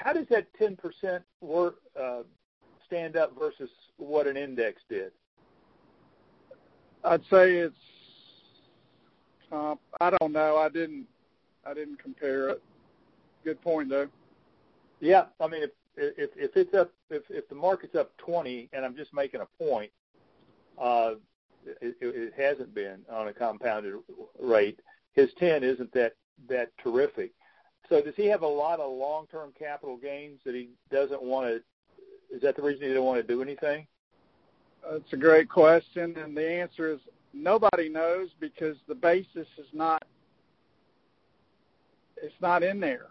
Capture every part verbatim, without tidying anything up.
how does that ten percent work, uh, stand up versus what an index did? I'd say it's, uh, I don't know. I didn't, I didn't compare it. Good point, though. Yeah, I mean, if if, if it's up, if, if the market's up twenty, and I'm just making a point, uh, it, it hasn't been on a compounded rate. His ten isn't that that terrific. So does he have a lot of long-term capital gains that he doesn't want to? Is that the reason he doesn't want to do anything? That's a great question, and the answer is nobody knows because the basis is not, it's not in there.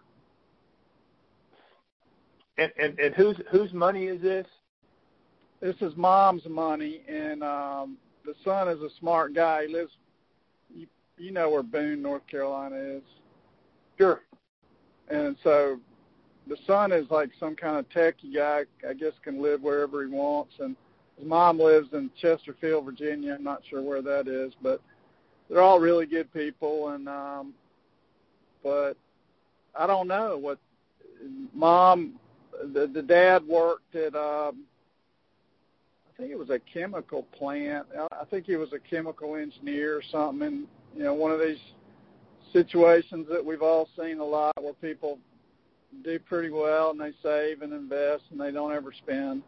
And, and, and whose whose money is this? This is Mom's money, and um, the son is a smart guy. He lives, you, you know where Boone, North Carolina is. Sure. And so the son is like some kind of techie guy, I guess can live wherever he wants, and his mom lives in Chesterfield, Virginia. I'm not sure where that is, but they're all really good people. And um, but I don't know what Mom, the, the dad worked at. Um, I think it was a chemical plant. I think he was a chemical engineer or something. And you know, one of these situations that we've all seen a lot, where people do pretty well and they save and invest and they don't ever spend.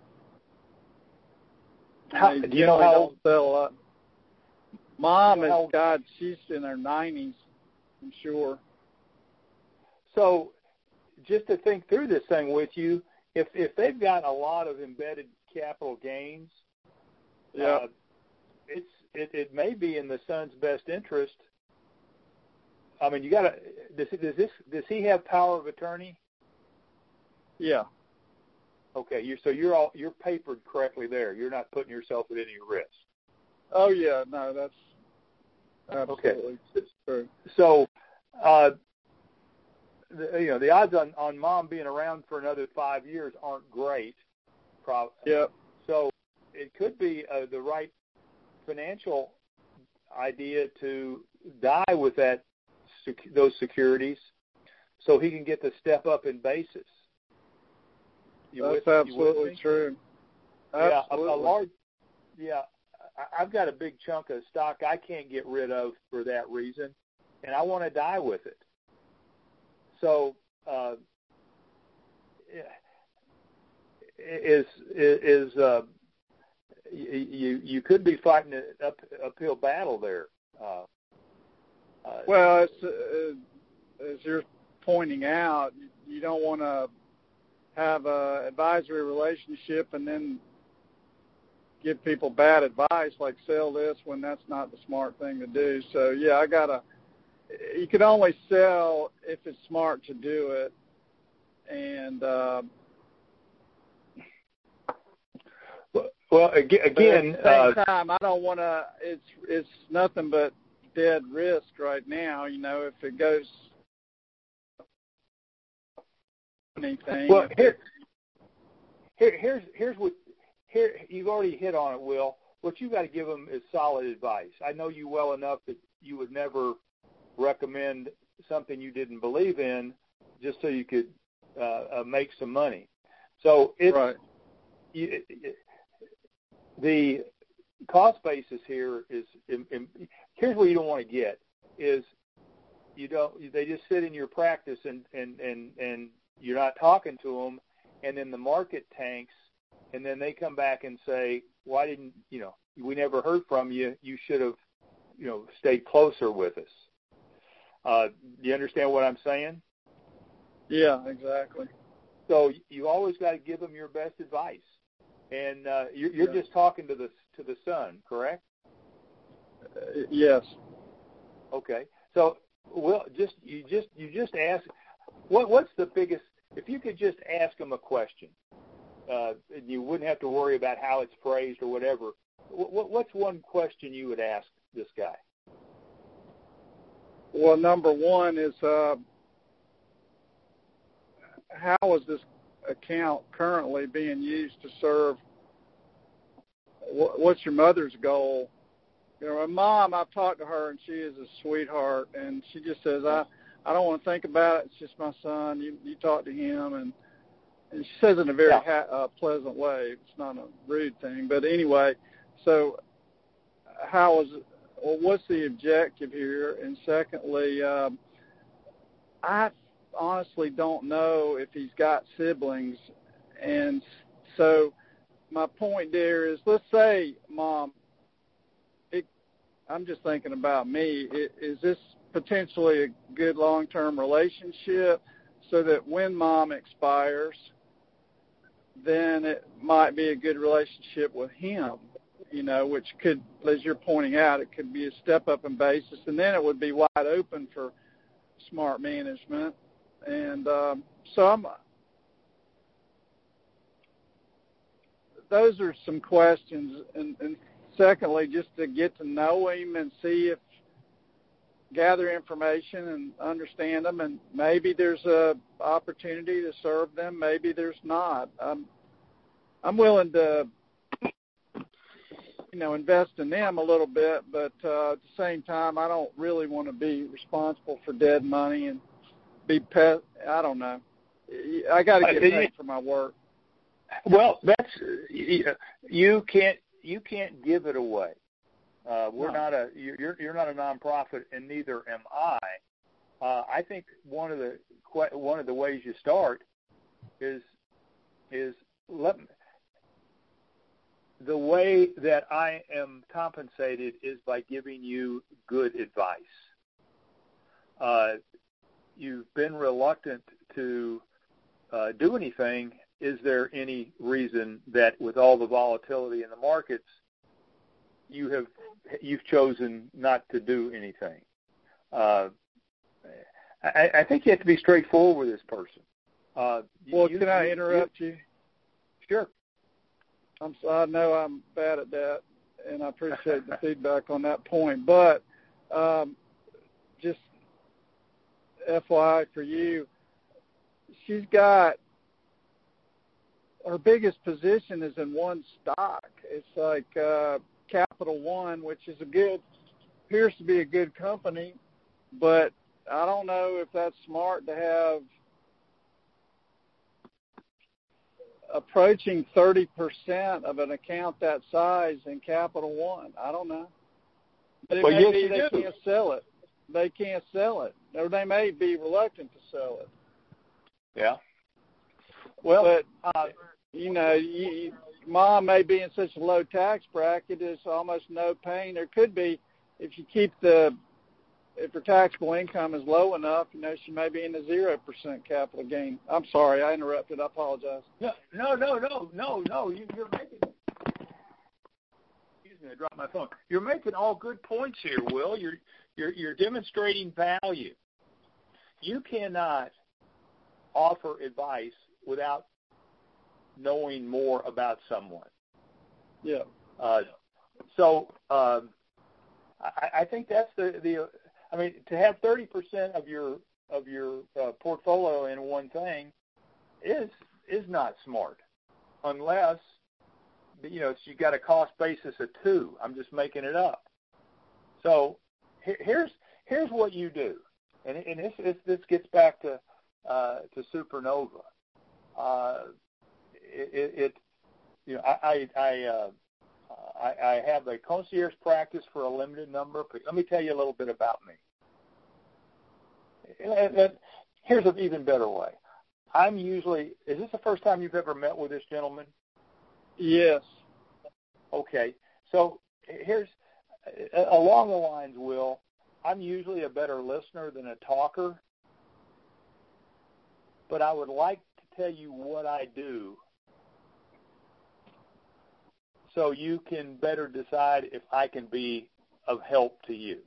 How, do you know how old? Sell a lot. Mom you know is, God, she's in her nineties, I'm sure. So just to think through this thing with you, if if they've got a lot of embedded capital gains, yeah, uh, it's it, it may be in the son's best interest. I mean, you got to. Does, does this does he have power of attorney? Yeah. Okay, you're, so you're all you're papered correctly there. You're not putting yourself at any risk. Oh yeah, no, that's absolutely okay. true. So, uh, the, you know, the odds on, on Mom being around for another five years aren't great. Pro- yeah. So it could be uh, the right financial idea to die with that sec- those securities, so he can get the step up in basis. You That's with, absolutely you true. Yeah, Absolutely. a, a large. Yeah, I, I've got a big chunk of stock I can't get rid of for that reason, and I want to die with it. So, uh, is is uh, you you could be fighting an up, uphill battle there. Uh, uh, well, it's, uh, as you're pointing out, you don't want to have a advisory relationship and then give people bad advice like sell this when that's not the smart thing to do. So yeah, I gotta. You can only sell if it's smart to do it, and uh, well, again, at the same uh, time, I don't want to. It's it's nothing but dead risk right now. You know, if it goes. Anything. Well, here, here, here's here's what here you've already hit on it, Will. What you got to give them is solid advice. I know you well enough that you would never recommend something you didn't believe in just so you could uh, uh, make some money. So it's right. you, it, the cost basis here is. In, in, here's what you don't want to get is you don't. They just sit in your practice and and and and. You're not talking to them, and then the market tanks, and then they come back and say, why didn't, you know, we never heard from you. You should have, you know, stayed closer with us. Uh, do you understand what I'm saying? Yeah, exactly. So you always got to give them your best advice. And uh, you're, you're yeah. just talking to the to the son, correct? Uh, yes. Okay. So, well, just you just you just ask. What what's the biggest? If you could just ask them a question, uh, and you wouldn't have to worry about how it's phrased or whatever. What, what's one question you would ask this guy? Well, number one is uh, how is this account currently being used to serve? What's your mother's goal? You know, my mom, I've talked to her, and she is a sweetheart, and she just says, I, I don't want to think about it. It's just my son. You you talk to him, and, and she says it in a very yeah. ha- uh, pleasant way. It's not a rude thing. But anyway, so how is it, well, what's the objective here? And secondly, um, I honestly don't know if he's got siblings. And so my point there is, let's say, Mom, it, I'm just thinking about me. It, is this potentially a good long-term relationship so that when Mom expires, then it might be a good relationship with him, you know, which could, as you're pointing out, it could be a step up in basis, and then it would be wide open for smart management. And um, so I'm, those are some questions. And, and secondly, just to get to know him and see if, gather information and understand them, and maybe there's a opportunity to serve them, maybe there's not. I'm, I'm willing to, you know, invest in them a little bit, but uh, at the same time, I don't really want to be responsible for dead money and be pet. I don't know. I got to get paid for my work. Well, that's you can't you can't give it away. Uh, we're no. not a you're you're not a nonprofit, and neither am I. Uh, I think one of the one of the ways you start is is let the way that I am compensated is by giving you good advice. Uh, you've been reluctant to uh, do anything. Is there any reason that with all the volatility in the markets, you have you've chosen not to do anything? Uh, I, I think you have to be straightforward with this person. Uh, well, you, can I you, interrupt you? you? Sure. I'm, I know I'm bad at that, and I appreciate the feedback on that point. But um, just F Y I for you, she's got her biggest position is in one stock. It's like uh, Capital One, which is a good, appears to be a good company, but I don't know if that's smart to have approaching thirty percent of an account that size in Capital One. I don't know. But it well, may yes, be they do. can't sell it. They can't sell it. Or they may be reluctant to sell it. Yeah. Well, but, uh, you know, you, Mom may be in such a low tax bracket, it's almost no pain. There could be, if you keep the, if her taxable income is low enough, you know, she may be in a zero percent capital gain. I'm sorry, I interrupted. I apologize. No, no, no, no, no, no. You, you're making, excuse me, I dropped my phone. You're making all good points here, Will. You're, you're, you're demonstrating value. You cannot offer advice without knowing more about someone. Yeah. Uh, so um, I, I think that's the, the I mean, to have thirty percent of your of your uh, portfolio in one thing is is not smart, unless you know you got a cost basis of two. I'm just making it up. So here's here's what you do, and, and this, this this gets back to uh, to Supernova. Uh, it, it you know I I I, uh, I I have a concierge practice for a limited number of people. Let me tell you a little bit about me. And, and here's an even better way. I'm usually, is this the first time you've ever met with this gentleman? Yes. Okay. So here's, along the lines, Will, I'm usually a better listener than a talker, but I would like to tell you what I do so you can better decide if I can be of help to you.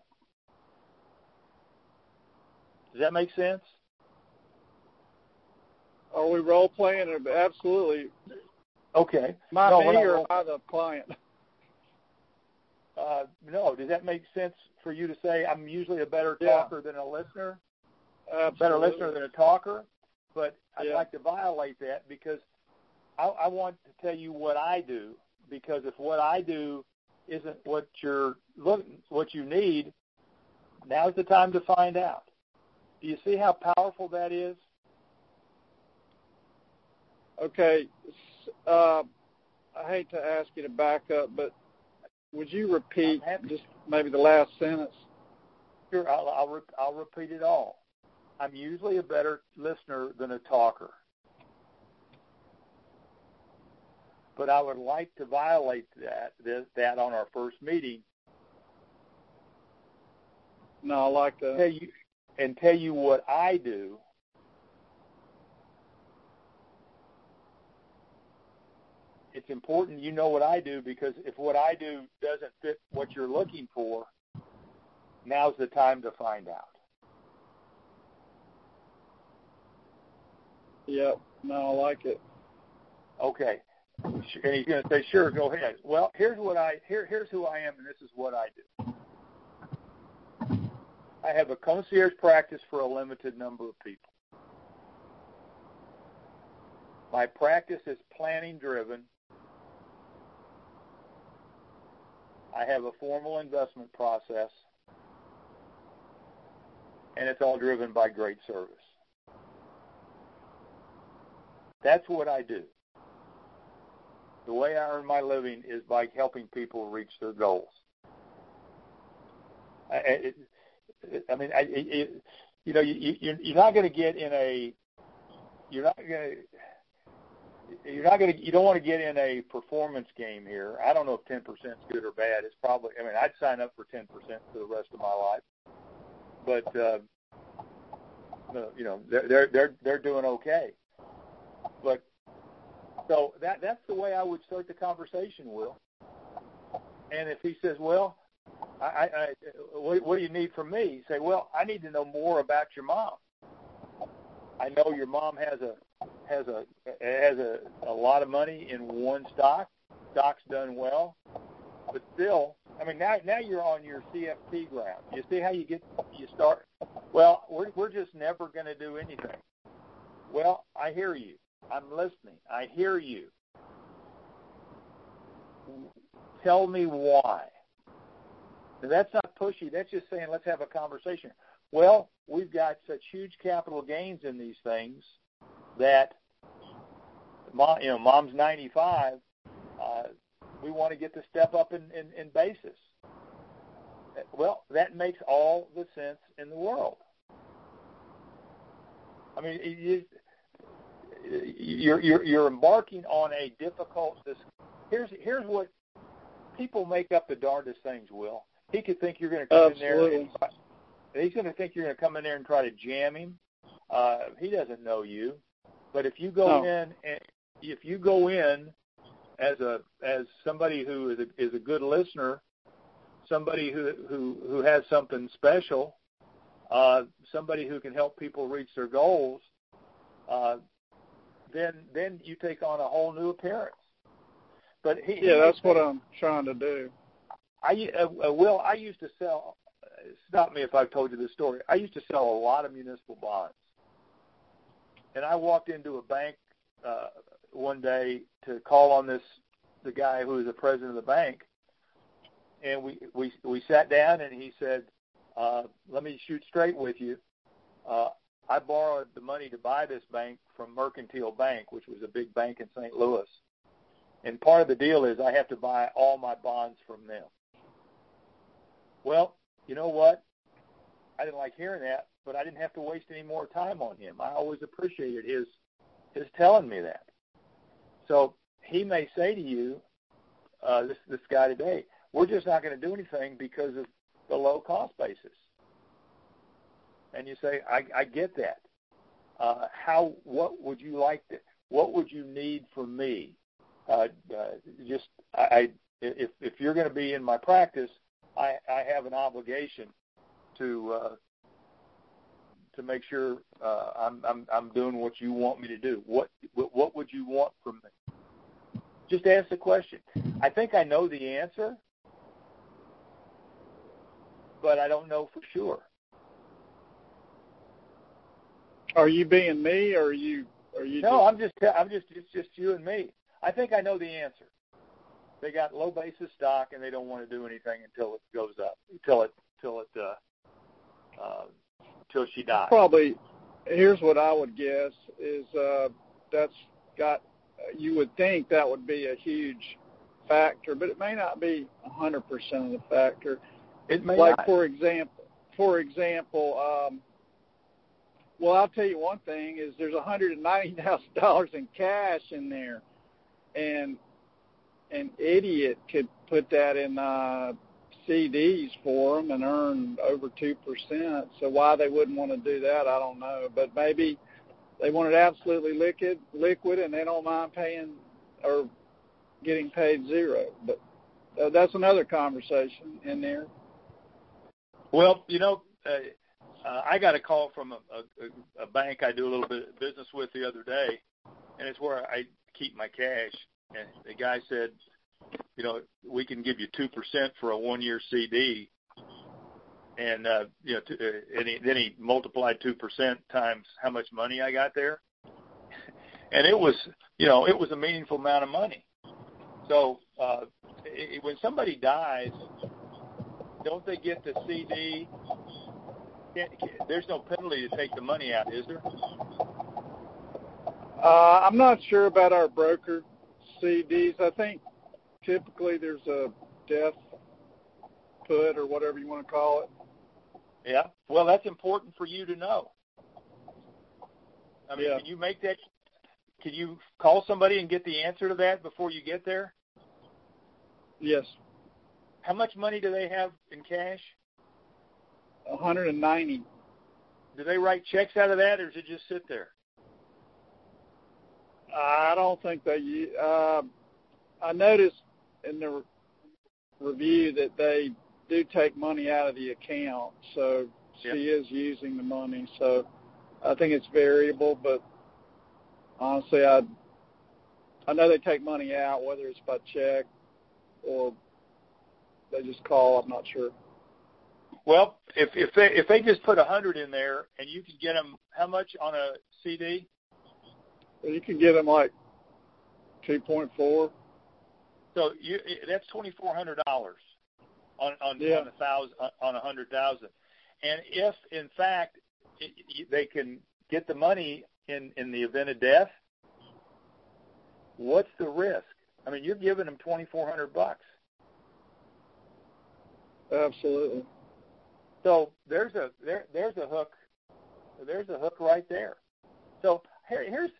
Does that make sense? Are we role playing? Absolutely. Okay. Am I no, me or role- am I the client? Uh, no. Does that make sense for you to say I'm usually a better Yeah. talker than a listener? Absolutely. Better listener than a talker? But I'd yeah. like to violate that because I, I want to tell you what I do, because if what I do isn't what you're looking, what you need, now's the time to find out. Do you see how powerful that is? Okay. Uh, I hate to ask you to back up, but would you repeat just maybe the last sentence? Sure, I'll, I'll, re- I'll repeat it all. I'm usually a better listener than a talker. But I would like to violate that that on our first meeting. No, I like that. Tell you, and tell you what I do. It's important you know what I do, because if what I do doesn't fit what you're looking for, now's the time to find out. Yep. No, I like it. Okay. And he's going to say, sure, go ahead. Well, here's what I here here's who I am, and this is what I do. I have a concierge practice for a limited number of people. My practice is planning driven. I have a formal investment process, and it's all driven by great service. That's what I do. The way I earn my living is by helping people reach their goals. I, it, I mean, I, it, you know, you, you're not going to get in a, you're not going to, you're not going to, you don't want to get in a performance game here. I don't know if ten percent is good or bad. It's probably, I mean, I'd sign up for ten percent for the rest of my life. But, uh, you know, they're, they're, they're, they're doing okay. But, so that that's the way I would start the conversation, Will. And if he says, well, I, I, I what, what do you need from me? You say, well, I need to know more about your mom. I know your mom has a has a has a, a lot of money in one stock. Stock's done well, but still, I mean, now now you're on your C F P ground. You see how you get you start? Well, we're we're just never going to do anything. Well, I hear you. I'm listening. I hear you. Tell me why. Now, that's not pushy. That's just saying, let's have a conversation. Well, we've got such huge capital gains in these things that, mom, you know, mom's ninety-five. Uh, we want to get the step up in, in, in basis. Well, that makes all the sense in the world. I mean, you, you're, you're, you're embarking on a difficult discussion. Here's, here's what people make up the darndest things, Will. He could think you're going to come Absolutely. in there and he's going to think you're going to come in there and try to jam him. Uh, he doesn't know you. But if you go No. in and if you go in as a as somebody who is a, is a good listener, somebody who who, who has something special, uh, somebody who can help people reach their goals, uh, then then you take on a whole new appearance. But he, yeah, he that's say, what I'm trying to do. I uh, Will, I used to sell. Stop me if I've told you this story. I used to sell a lot of municipal bonds, and I walked into a bank uh, one day to call on this the guy who was the president of the bank, and we we we sat down, and he said, uh, "Let me shoot straight with you. Uh, I borrowed the money to buy this bank from Mercantile Bank, which was a big bank in Saint Louis, and part of the deal is I have to buy all my bonds from them." Well, you know what? I didn't like hearing that, but I didn't have to waste any more time on him. I always appreciated his his telling me that. So he may say to you, uh, this this guy today, we're just not going to do anything because of the low cost basis. And you say, I, I get that. Uh, how? What would you like to? What would you need from me? Uh, uh, just I, I if if you're going to be in my practice, I, I have an obligation to uh, to make sure uh, I'm, I'm I'm doing what you want me to do. What what would you want from me? Just ask the question. I think I know the answer, but I don't know for sure. Are you being me, or are you? Are you? No, just... I'm just I'm just it's just you and me. I think I know the answer. They got low basis stock, and they don't want to do anything until it goes up, until it, until it, uh, uh, till she dies. Probably. Here's what I would guess is uh, that's got. You would think that would be a huge factor, but it may not be one hundred percent of the factor. It may like not. for example, for example, um, well, I'll tell you one thing is there's one hundred ninety thousand dollars in cash in there, and an idiot could put that in uh, C Ds for them and earn over two percent. So why they wouldn't want to do that, I don't know. But maybe they want it absolutely liquid, liquid, and they don't mind paying or getting paid zero. But uh, that's another conversation in there. Well, you know, uh, uh, I got a call from a, a, a bank I do a little bit of business with the other day, and it's where I keep my cash. And the guy said, you know, we can give you two percent for a one-year C D. And, uh, you know, t- uh, and he, then he multiplied two percent times how much money I got there. And it was, you know, it was a meaningful amount of money. So uh, it, when somebody dies, don't they get the C D? Can't, can't, there's no penalty to take the money out, is there? Uh, I'm not sure about our broker C Ds. I think typically there's a death put or whatever you want to call it. Yeah. Well, that's important for you to know. I mean, yeah. Can you make that? Can you call somebody and get the answer to that before you get there? Yes. How much money do they have in cash? one hundred ninety. Do they write checks out of that, or does it just sit there? I don't think they. Uh, I noticed in the re- review that they do take money out of the account, so yep. she is using the money. So I think it's variable, but honestly, I I know they take money out, whether it's by check or they just call. I'm not sure. Well, if if they if they just put a hundred in there, and you could get them how much on a C D? Well, you can get them like two point four. So you that's twenty four hundred dollars on on yeah. on a thousand on a hundred thousand, and if in fact it, they can get the money in in the event of death, what's the risk? I mean, you're giving them twenty four hundred bucks. Absolutely. So there's a there there's a hook, there's a hook right there. So here, here's,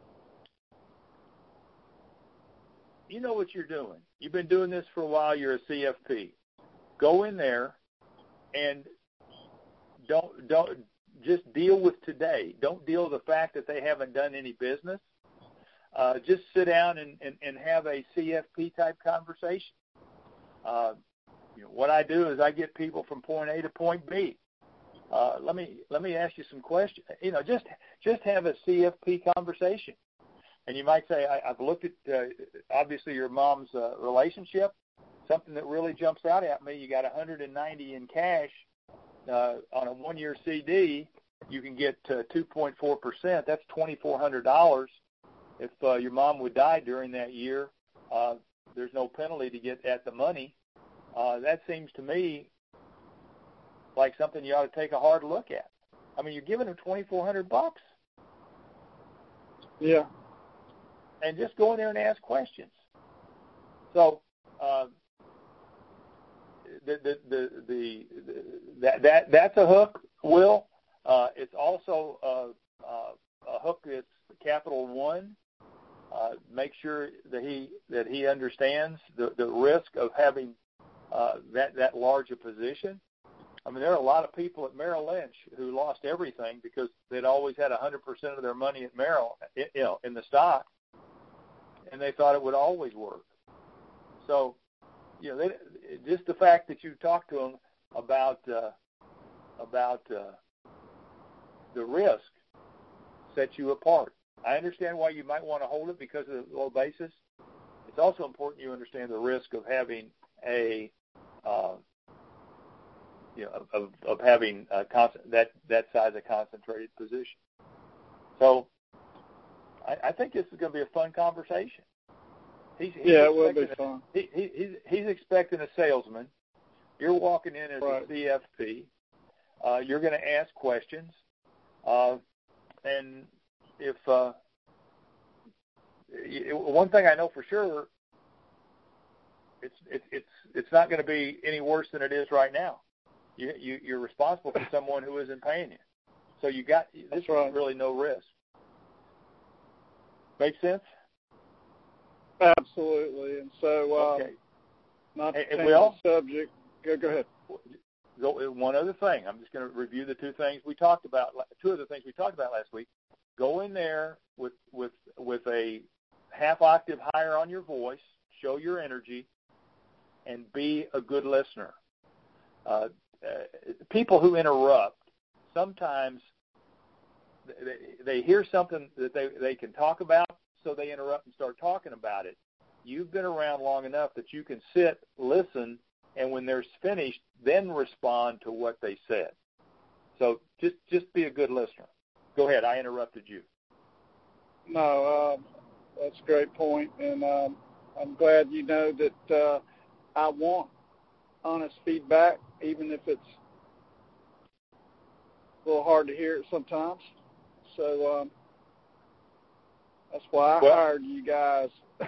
you know what you're doing. You've been doing this for a while. You're a C F P. Go in there and don't don't just deal with today. Don't deal with the fact that they haven't done any business. Uh, just sit down and, and, and have a C F P type conversation. Uh, you know, what I do is I get people from point A to point B. Uh, let me let me ask you some questions. You know, just just have a C F P conversation. And you might say, I, I've looked at uh, obviously your mom's uh, relationship. Something that really jumps out at me. You got one hundred ninety in cash uh, on a one-year C D. You can get uh, two point four percent. That's twenty-four hundred dollars. If uh, your mom would die during that year, uh, there's no penalty to get at the money. Uh, that seems to me like something you ought to take a hard look at. I mean, you're giving them twenty-four hundred bucks. Yeah. And just go in there and ask questions. So uh, the, the, the, the, the that that that's a hook, Will. Uh, it's also a, a, a hook that's Capital One. Uh, make sure that he that he understands the, the risk of having uh, that that large a position. I mean, there are a lot of people at Merrill Lynch who lost everything because they'd always had one hundred percent of their money at Merrill, you know, in the stock, and they thought it would always work. So, you know, they, just the fact that you talk to them about uh, about uh, the risk sets you apart. I understand why you might want to hold it because of the low basis. It's also important you understand the risk of having a, uh, you know, of, of having a constant, that that size of concentrated position. So, I, I think this is going to be a fun conversation. He's, he's yeah, it will be fun. A, he, he, he's, he's expecting a salesman. You're walking in as right. a C F P. Uh, you're going to ask questions. Uh, and if uh, one thing I know for sure, it's it's it's it's not going to be any worse than it is right now. You, you you're responsible for someone who isn't paying you, so you got this right. is really no risk. Make sense? Absolutely. And so, uh, okay. not to hey, change Will, the subject. Go, go ahead. Go, one other thing. I'm just going to review the two things we talked about. Two of the things we talked about last week. Go in there with with with a half octave higher on your voice. Show your energy, and be a good listener. Uh, uh, people who interrupt sometimes they, they hear something that they they can talk about, so they interrupt and start talking about it. You've been around long enough that you can sit, listen, and when they're finished, then respond to what they said. So just just be a good listener. Go ahead. I interrupted you. No, um, that's a great point, and um, I'm glad you know that uh, I want honest feedback, even if it's a little hard to hear it sometimes. So um, that's why I well, hired you guys.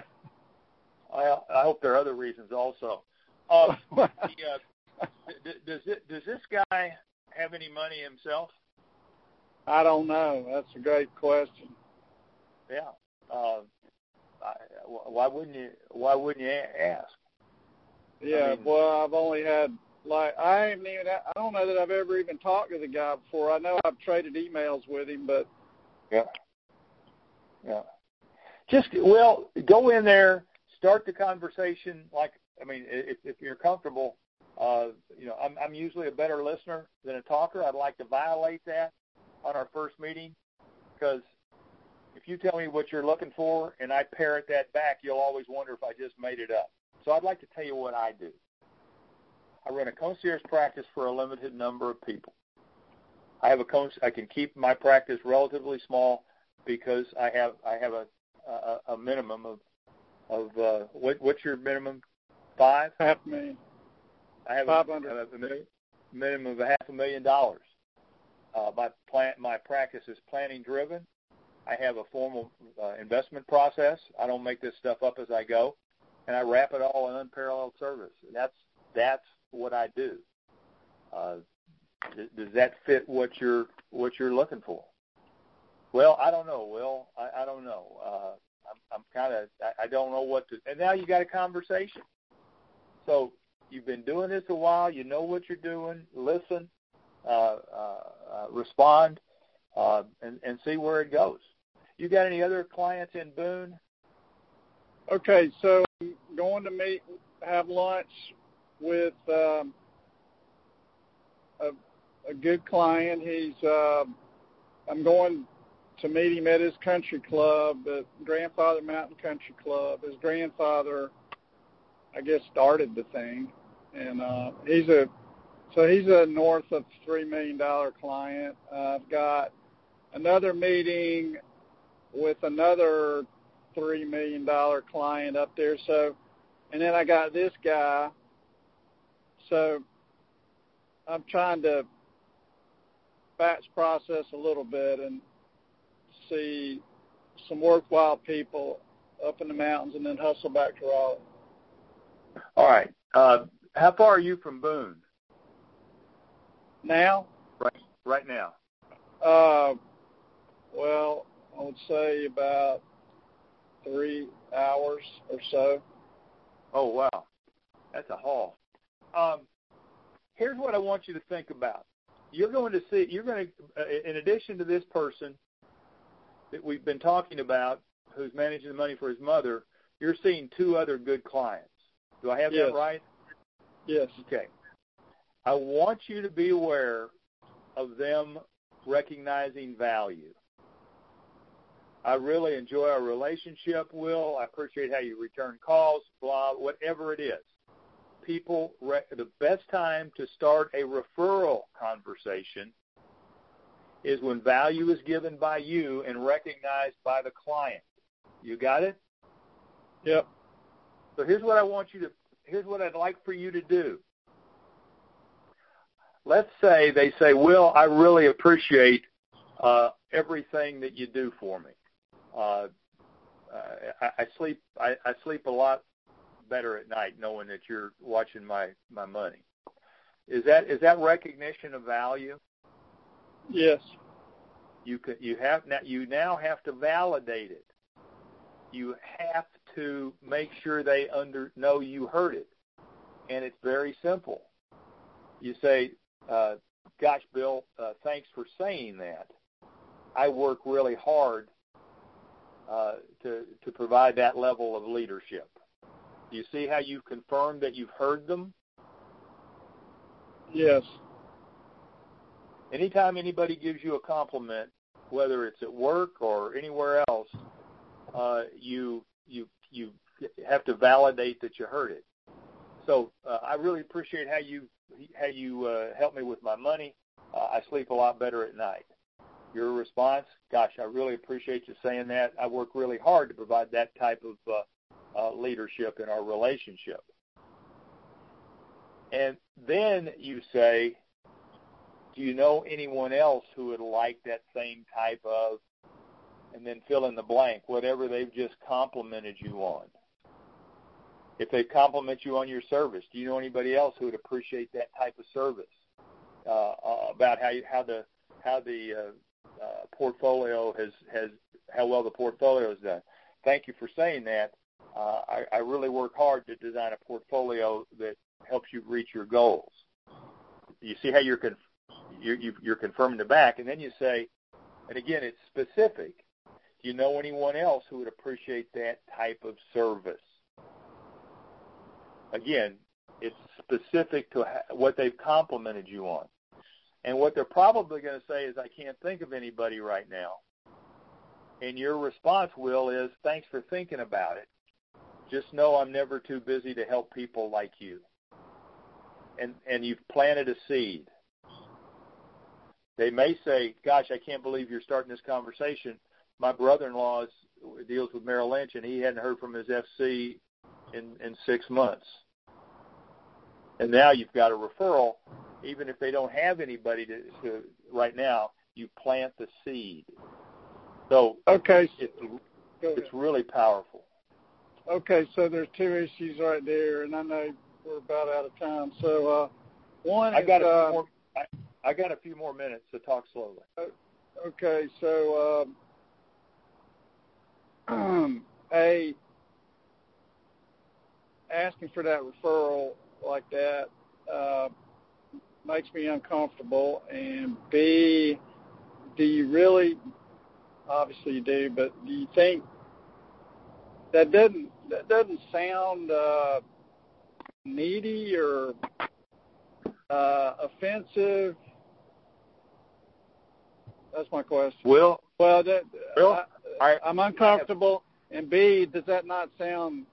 I, I hope there are other reasons also. Um, the, uh, does it, does this guy have any money himself? I don't know. That's a great question. Yeah. Uh, I, why wouldn't you? Why wouldn't you ask? Yeah. I mean, well, I've only had like I haven't even. I don't know that I've ever even talked to the guy before. I know I've traded emails with him, but yeah. Yeah. Just well, go in there, start the conversation. Like I mean, if, if you're comfortable, uh, you know, I'm, I'm usually a better listener than a talker. I'd like to violate that on our first meeting, because if you tell me what you're looking for and I parrot that back, you'll always wonder if I just made it up. So I'd like to tell you what I do. I run a concierge practice for a limited number of people. I have a con- I can keep my practice relatively small because I have I have a a, a minimum of of uh, what what's your minimum? Five? Half a million. I have Five a, hundred. a minimum, minimum of a half a million dollars. Uh, my plan, my practice is planning driven. I have a formal uh, investment process. I don't make this stuff up as I go, and I wrap it all in unparalleled service. That's that's what I do. Uh, th- does that fit what you're what you're looking for? Well, I don't know, Will. I, I don't know. Uh, I'm, I'm kind of I, I don't know what to. And now you got a conversation. So you've been doing this a while. You know what you're doing. Listen, uh, uh, uh, respond, uh, and, and see where it goes. You got any other clients in Boone? Okay, so I'm going to meet, have lunch with um, a, a good client. He's, uh, I'm going to meet him at his country club, at Grandfather Mountain Country Club. His grandfather, I guess, started the thing, and uh, he's a, so he's a north of three million dollars client. Uh, I've got another meeting with another three million dollars client up there. So, and then I got this guy. So I'm trying to batch process a little bit and see some worthwhile people up in the mountains and then hustle back to Raleigh. All right. Uh, how far are you from Boone? Now? Right, right now. Uh, well, I would say about three hours or so. Oh, wow. That's a haul. Um, here's what I want you to think about. You're going to see, you're going to, uh, in addition to this person that we've been talking about who's managing the money for his mother, you're seeing two other good clients. Do I have Yes. that right? Yes. Okay. I want you to be aware of them recognizing value. I really enjoy our relationship, Will. I appreciate how you return calls, blah, whatever it is. People, the best time to start a referral conversation is when value is given by you and recognized by the client. You got it? Yep. So here's what I want you to, here's what I'd like for you to do. let's say they say, Will, I really appreciate uh, everything that you do for me. Uh, I, I sleep I, I sleep a lot better at night knowing that you're watching my, my money. Is that is that recognition of value? Yes. You could you have now you now have to validate it. You have to make sure they under know you heard it, and it's very simple. You say, uh, "Gosh, Bill, uh, thanks for saying that. I work really hard uh, to to provide that level of leadership." Do you see how you've confirmed that you've heard them? Yes. Anytime anybody gives you a compliment, whether it's at work or anywhere else, uh, you you you have to validate that you heard it. So uh, I really appreciate how you how you uh, help me with my money. Uh, I sleep a lot better at night. Your response, gosh, I really appreciate you saying that. I work really hard to provide that type of uh, uh, leadership in our relationship. And then you say, do you know anyone else who would like that same type of, and then fill in the blank, whatever they've just complimented you on. If they compliment you on your service, do you know anybody else who would appreciate that type of service? Uh, uh, about how you, how the how the uh, uh, portfolio has has how well the portfolio is done. Thank you for saying that. Uh, I, I really work hard to design a portfolio that helps you reach your goals. You see how you're conf- you're, you're confirming the back, and then you say, and again, it's specific. Do you know anyone else who would appreciate that type of service? Again, it's specific to what they've complimented you on. And what they're probably going to say is, I can't think of anybody right now. And your response, Will, is, thanks for thinking about it. Just know I'm never too busy to help people like you. And and you've planted a seed. They may say, gosh, I can't believe you're starting this conversation. My brother-in-law is, deals with Merrill Lynch, and he hadn't heard from his F C in, in six months. And now you've got a referral. Even if they don't have anybody to, to right now, you plant the seed. So okay, it's, it's really powerful. Okay, so there's two issues right there, and I know we're about out of time. So uh, one I is got a uh, few more, I, I got a few more minutes to talk slowly. Okay, so um, a asking for that referral like that uh, makes me uncomfortable, and B, do you really? Obviously you do, but do you think that doesn't that doesn't sound uh, needy or uh, offensive? That's my question. Will, well, that, Will I, I'm uncomfortable, and B, does that not sound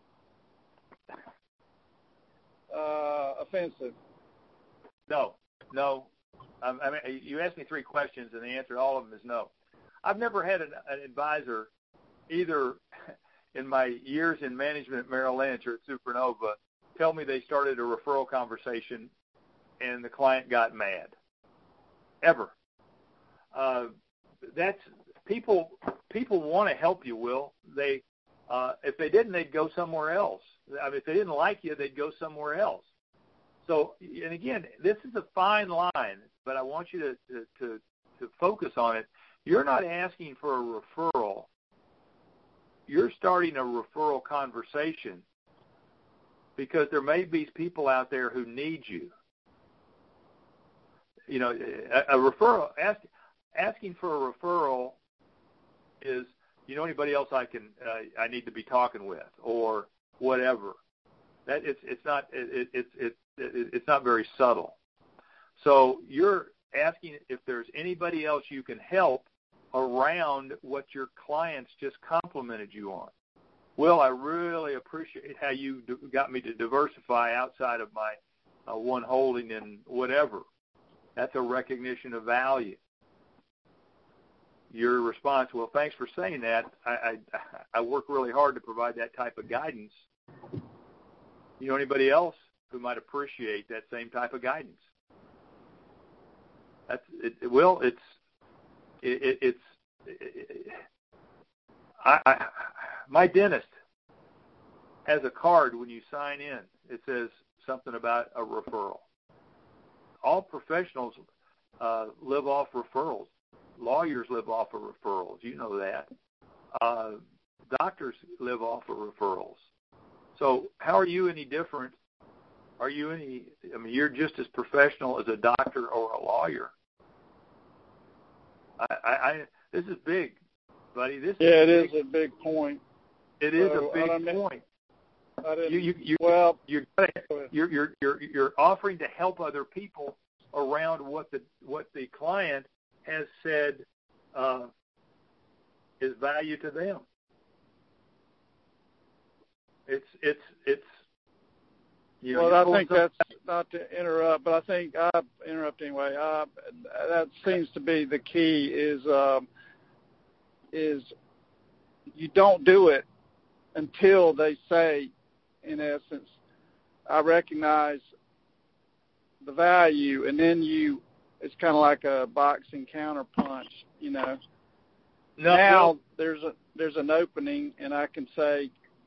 uh, offensive? No, no. Um, I mean, you asked me three questions, and the answer to all of them is no. I've never had an, an advisor, either in my years in management at Merrill Lynch or at Supernova, tell me they started a referral conversation and the client got mad. Ever. Uh, that's people. People want to help you, Will. They, uh, if they didn't, they'd go somewhere else. I mean, if they didn't like you, they'd go somewhere else. So, and again, this is a fine line, but I want you to to, to, to focus on it. You're not asking for a referral. You're starting a referral conversation because there may be people out there who need you. You know, a, a referral, ask, asking for a referral is, you know, anybody else I can, uh, I need to be talking with, or whatever. That it's it's not it, it, it, it, it's not very subtle. So you're asking if there's anybody else you can help around what your clients just complimented you on. Will, I really appreciate how you got me to diversify outside of my uh, one holding and whatever. That's a recognition of value. Your response, well, thanks for saying that. I, I, I work really hard to provide that type of guidance. You know anybody else who might appreciate that same type of guidance? That's it. Well, it's it, it, it's it, I, I my dentist has a card when you sign in. It says something about a referral. All professionals uh, live off referrals. Lawyers live off of referrals. You know that. Uh, doctors live off of referrals. So how are you any different? Are you any, I mean, you're just as professional as a doctor or a lawyer. I, I, I this is big, buddy. This yeah, is it big. is a big point. It is so, a big I mean, point. I didn't, You, you, you, well, you're, you're, you're, you're, you're offering to help other people around what the what the client has said uh, is value to them. It's it's it's. You know, well, I think that's not to interrupt, but I think I interrupt anyway. Uh, that seems to be the key. Is um, is you don't do it until they say, in essence, I recognize the value, and then you. It's kind of like a boxing counterpunch, you know. No, now well, there's a there's an opening, and I can say,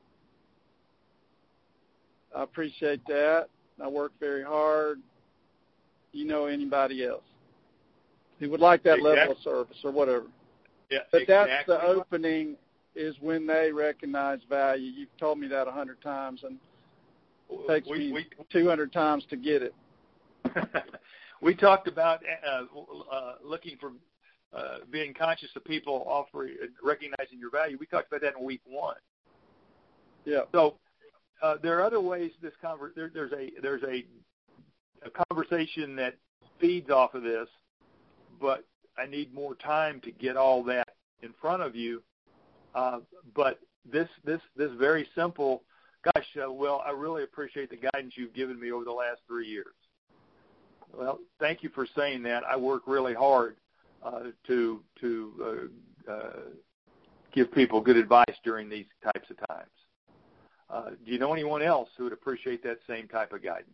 I appreciate that. I work very hard. Do you know anybody else who would like that exactly. level of service or whatever? Yeah, but exactly. that's the opening is when they recognize value. You've told me that a hundred times, and it takes we, me we, two hundred times to get it. We talked about uh, uh, looking for uh, being conscious of people offering, recognizing your value. We talked about that in week one. Yeah. So uh, there are other ways this conver- there, there's a there's a, a conversation that feeds off of this, but I need more time to get all that in front of you. Uh, but this this this very simple. Gosh, uh, well, I really appreciate the guidance you've given me over the last three years. Well, thank you for saying that. I work really hard uh, to to uh, uh, give people good advice during these types of times. Uh, do you know anyone else who would appreciate that same type of guidance?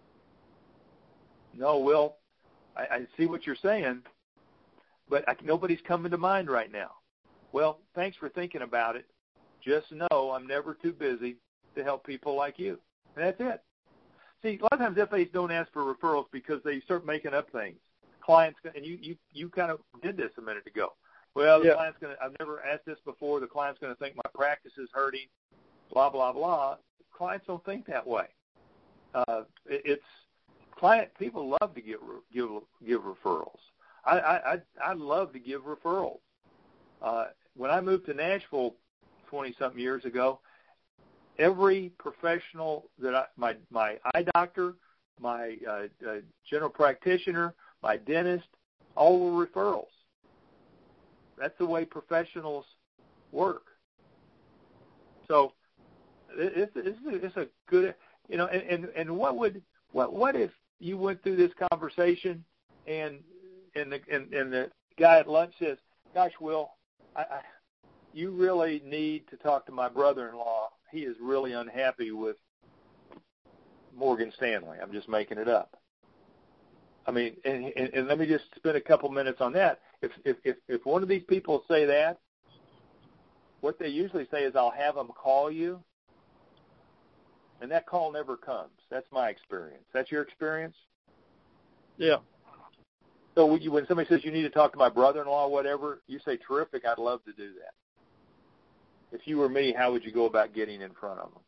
No, Will, I, I see what you're saying, but I, nobody's coming to mind right now. Well, thanks for thinking about it. Just know I'm never too busy to help people like you. And that's it. See, a lot of times F As don't ask for referrals because they start making up things. Clients, and you, you, you kind of did this a minute ago. Well, the yeah. client's going to, I've never asked this before, the client's going to think my practice is hurting, blah, blah, blah. Clients don't think that way. Uh, it, it's, client, people love to give, give, give referrals. I, I, I, I love to give referrals. Uh, when I moved to Nashville twenty-something years ago, every professional that I, my my eye doctor, my uh, uh, general practitioner, my dentist, all were referrals. That's the way professionals work. So it's it's, it's a good, you know, and, and, and what would what what if you went through this conversation and and the and, and the guy at lunch says, "Gosh, Will, I, I, you really need to talk to my brother-in-law. He is really unhappy with Morgan Stanley." I'm just making it up. I mean, and, and, and let me just spend a couple minutes on that. If, if if if one of these people say that, what they usually say is, "I'll have them call you," and that call never comes. That's my experience. That's your experience? Yeah. So when, you, when somebody says you need to talk to my brother-in-law or whatever, you say, "Terrific, I'd love to do that." If you were me, how would you go about getting in front of them?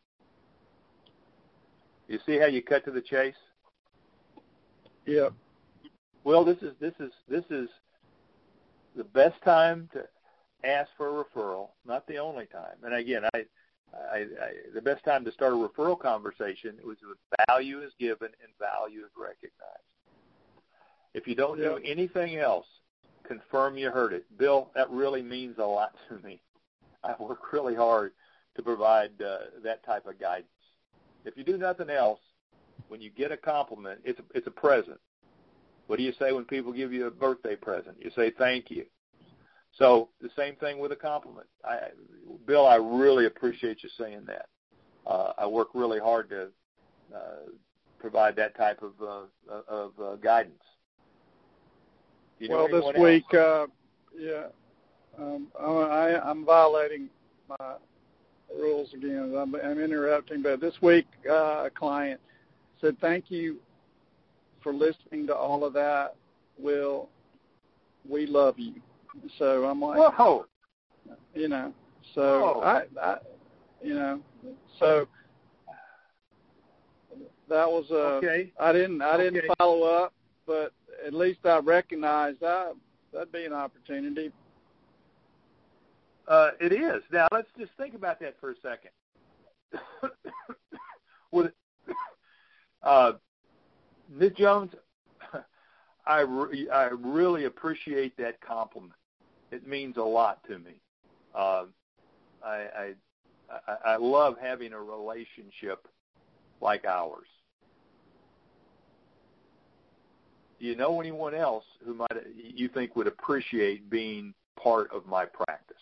You see how you cut to the chase? Yeah. Well, this is this is this is the best time to ask for a referral, not the only time. And again, I, I, I the best time to start a referral conversation was when value is given and value is recognized. If you don't do anything else, confirm you heard it. Bill, that really means a lot to me. I work really hard to provide uh, that type of guidance. If you do nothing else, when you get a compliment, it's a, it's a present. What do you say when people give you a birthday present? You say thank you. So the same thing with a compliment. I, Bill, I really appreciate you saying that. Uh, I work really hard to uh, provide that type of, uh, of uh, guidance. You know well, this week, else? uh, yeah, um, I, I'm violating my rules again. I'm, I'm interrupting, but this week uh, a client said, "Thank you for listening to all of that, Will. We love you." So I'm like, whoa, you know, so whoa. I, I, you know, so that was uh, okay. I didn't, I didn't okay. follow up, but at least I recognized that that'd be an opportunity. Uh, it is. Now let's just think about that for a second. With uh, Miz Jones, I, re- I really appreciate that compliment. It means a lot to me. Uh, I, I I I love having a relationship like ours. Do you know anyone else who might you think would appreciate being part of my practice?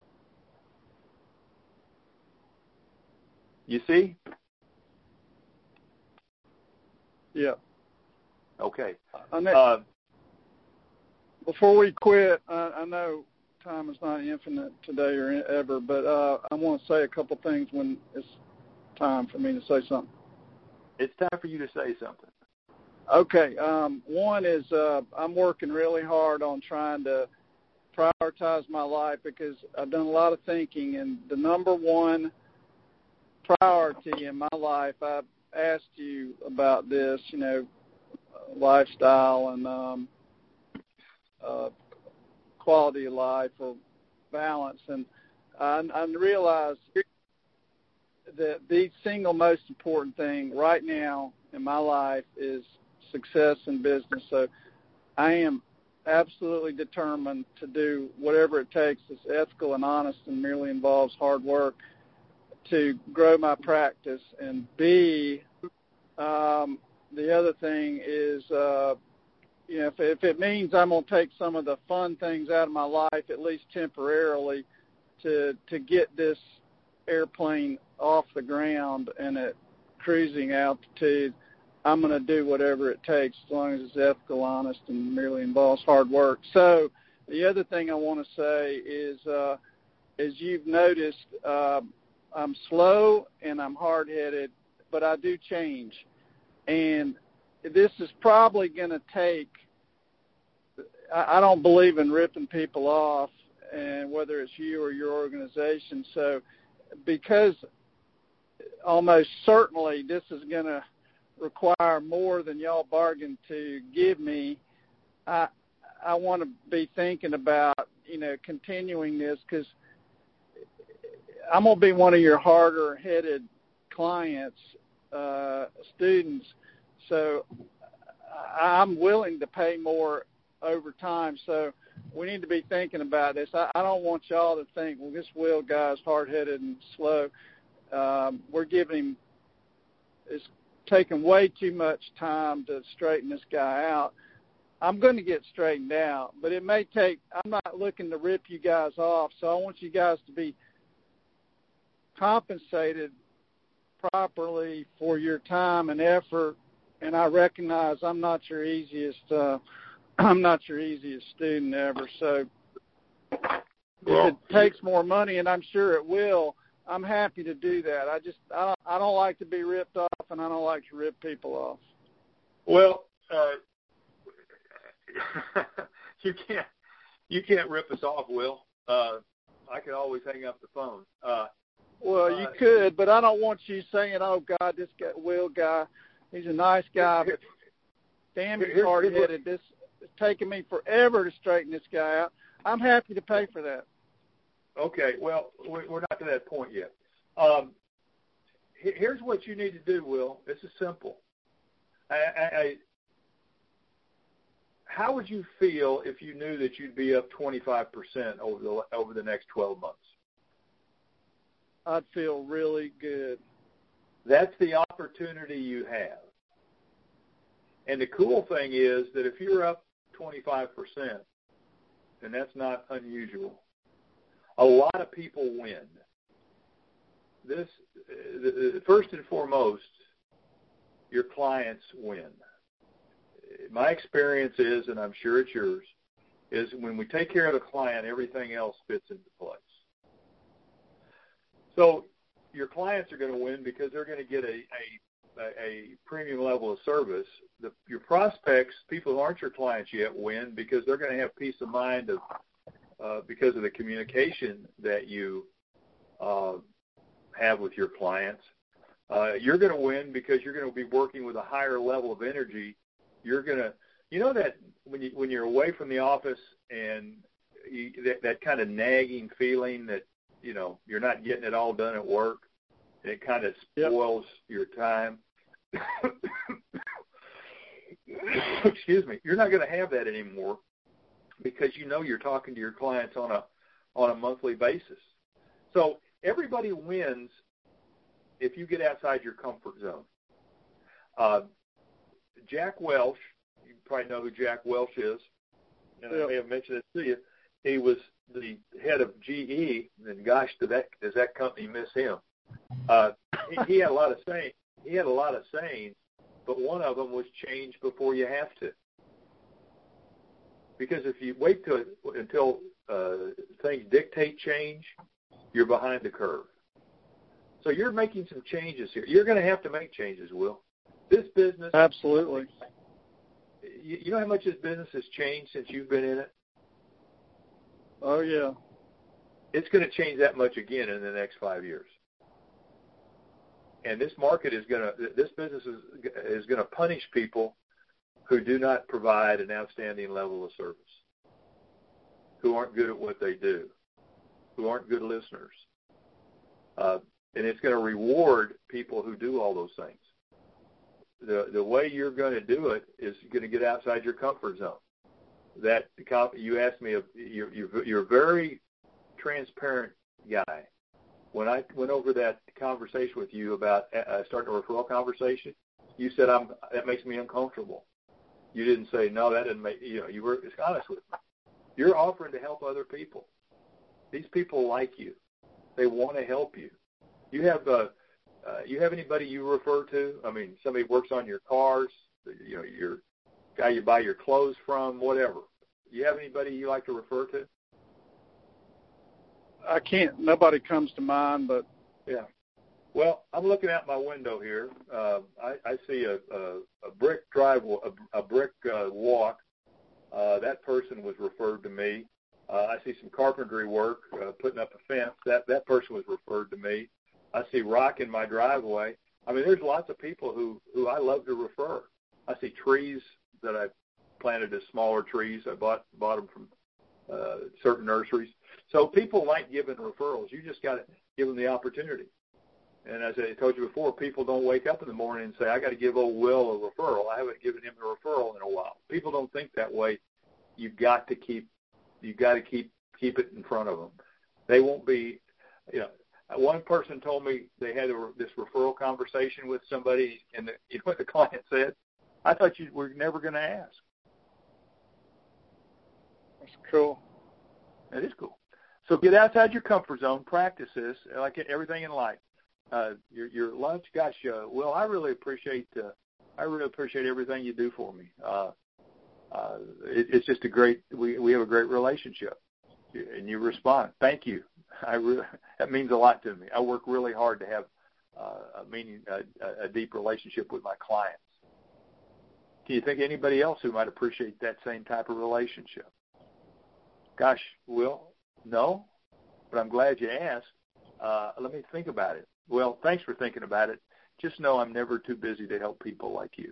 You see? Yeah. Okay. Uh, before we quit, I, I know time is not infinite today or ever, but uh, I want to say a couple things when it's time for me to say something. It's time for you to say something. Okay. Um, one is uh, I'm working really hard on trying to prioritize my life because I've done a lot of thinking, and the number one priority in my life, I've asked you about this, you know, lifestyle and um, uh, quality of life or balance. And I, I realize that the single most important thing right now in my life is success in business. So I am absolutely determined to do whatever it takes that's ethical and honest and merely involves hard work to grow my practice. And B, um, the other thing is, uh, you know, if, if it means I'm going to take some of the fun things out of my life, at least temporarily, to to get this airplane off the ground and at cruising altitude, I'm going to do whatever it takes as long as it's ethical, honest, and merely involves hard work. So the other thing I want to say is, uh, as you've noticed, uh, I'm slow and I'm hard-headed, but I do change. And this is probably going to take, I, I don't believe in ripping people off, and whether it's you or your organization. So because almost certainly this is going to require more than y'all bargained to give me, I I want to be thinking about, you know, continuing this, because I'm going to be one of your harder-headed clients, uh, students, so I'm willing to pay more over time. So we need to be thinking about this. I, I don't want y'all to think, well, this Will guy's hard-headed and slow. Um, we're giving him, it's taking way too much time to straighten this guy out. I'm going to get straightened out, but it may take, I'm not looking to rip you guys off, so I want you guys to be compensated properly for your time and effort. And I recognize I'm not your easiest, uh, I'm not your easiest student ever. So well, if it takes more money, and I'm sure it will, I'm happy to do that. I just, I don't, I don't like to be ripped off, and I don't like to rip people off. Well, uh, you can't, you can't rip us off, Will. Uh, I could always hang up the phone. Uh, well, you uh, could, but I don't want you saying, "Oh God, this guy, Will guy, he's a nice guy, but damn, he's hard-headed. This it's taking me forever to straighten this guy out." I'm happy to pay for that. Okay, well, we're not to that point yet. Um, here's what you need to do, Will. This is simple. I, I, I, how would you feel if you knew that you'd be up twenty-five percent over the over the next twelve months? I'd feel really good. That's the opportunity you have. And the cool thing is that if you're up twenty-five percent, and that's not unusual, a lot of people win. This, uh, first and foremost, your clients win. My experience is, and I'm sure it's yours, is when we take care of the client, everything else fits into place. So your clients are going to win because they're going to get a, a, a premium level of service. The, your prospects, people who aren't your clients yet, win because they're going to have peace of mind of uh, because of the communication that you uh, have with your clients. Uh, you're going to win because you're going to be working with a higher level of energy. You're going to, you know that when you when you're away from the office and you, that, that kind of nagging feeling that, you know, you're not getting it all done at work, and it kind of spoils yep. your time. Excuse me. You're not going to have that anymore because you know you're talking to your clients on a on a monthly basis. So everybody wins if you get outside your comfort zone. Uh, Jack Welch, you probably know who Jack Welch is, and yep. I may have mentioned it to you. He was the head of G E, and gosh, did that, does that company miss him? Uh, he, he had a lot of saying. He had a lot of sayings, but one of them was change before you have to. Because if you wait till, until uh, things dictate change, you're behind the curve. So you're making some changes here. You're going to have to make changes, Will. This business. Absolutely. You, you know how much this business has changed since you've been in it? Oh, yeah. It's going to change that much again in the next five years. And this market is going to, this business is, is going to punish people who do not provide an outstanding level of service, who aren't good at what they do, who aren't good listeners. Uh, and it's going to reward people who do all those things. The the way you're going to do it is going to get outside your comfort zone. That you asked me, you're, you're, you're a very transparent guy. When I went over that conversation with you about uh, starting a referral conversation, you said, "I'm that makes me uncomfortable." You didn't say, "No, that didn't make," you know, you were honest with me. You're offering to help other people. These people like you. They want to help you. You have uh, uh, you have anybody you refer to? I mean, somebody works on your cars, you know, your guy you buy your clothes from, whatever. You have anybody you like to refer to? I can't. Nobody comes to mind, but yeah. Well, I'm looking out my window here. Uh, I, I see a, a, a brick drive, a, a brick uh, walk. Uh, that person was referred to me. Uh, I see some carpentry work, uh, putting up a fence. That that person was referred to me. I see rock in my driveway. I mean, there's lots of people who, who I love to refer. I see trees that I planted as smaller trees. I bought bought them from uh, certain nurseries. So people like giving referrals. You just got to give them the opportunity. And as I told you before, people don't wake up in the morning and say, "I got to give old Will a referral. I haven't given him a referral in a while." People don't think that way. You've got to keep you got to keep keep it in front of them. They won't be, you know. One person told me they had a, this referral conversation with somebody, and the, you know what the client said? "I thought you were never going to ask." That's cool. That is cool. So get outside your comfort zone. Practice this, like everything in life. Uh, your, your lunch, gosh, uh, Will, I really appreciate. Uh, I really appreciate everything you do for me. Uh, uh, it, it's just a great. We we have a great relationship, and you respond. Thank you. I really, that means a lot to me. I work really hard to have uh, a meaning, a, a deep relationship with my clients. Can you think of anybody else who might appreciate that same type of relationship? Gosh, Will, no, but I'm glad you asked. Uh, let me think about it. Well, thanks for thinking about it. Just know I'm never too busy to help people like you.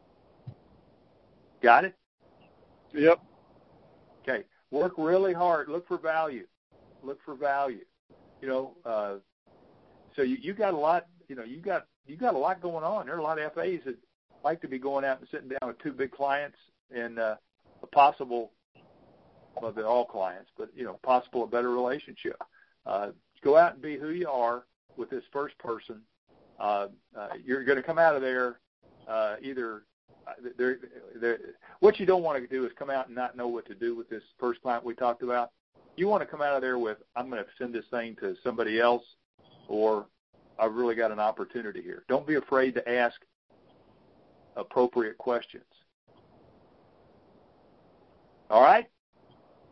Got it? Yep. Okay. Work really hard. Look for value. Look for value. You know, uh, so you, you got a lot. You know, you got you got a lot going on. There are a lot of F As that like to be going out and sitting down with two big clients and uh, a possible, well, they're all clients, but you know, possible a better relationship. Uh, go out and be who you are with this first person. Uh, uh, you're going to come out of there uh, either. They're, they're, what you don't want to do is come out and not know what to do with this first client we talked about. You want to come out of there with, "I'm going to send this thing to somebody else," or "I've really got an opportunity here." Don't be afraid to ask appropriate questions. All right?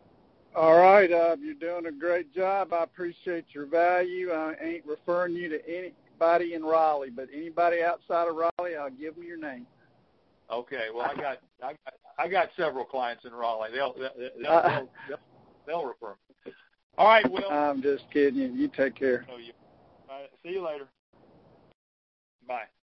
All right, uh, you're doing a great job. I appreciate your value. I ain't referring you to anybody in Raleigh, but anybody outside of Raleigh, I'll give them your name. Okay. Well, I got I got I got several clients in Raleigh. They'll they'll they'll, Uh, they'll, they'll, they'll refer me. All right, Will. I'm just kidding you. You take care. Oh, you. All right, see you later. Bye.